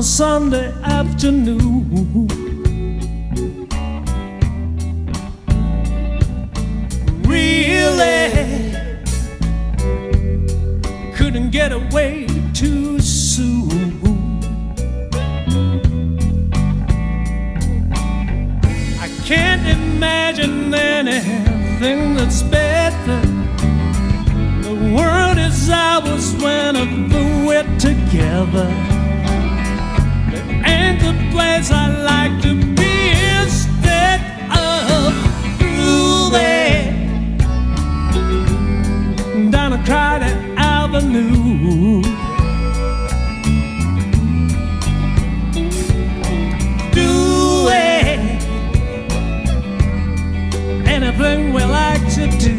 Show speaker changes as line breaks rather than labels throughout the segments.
a Sunday afternoon. Really couldn't get away too soon. I can't imagine anything that's better. The world is ours whenever we're together. There ain't a place I like to be instead of grooving down a crowded avenue. Doing anything we like to do.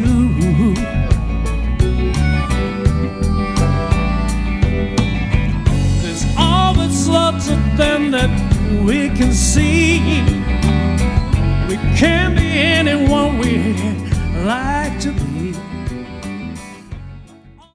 There's always lots of them that we can see. We can be anyone we like to be.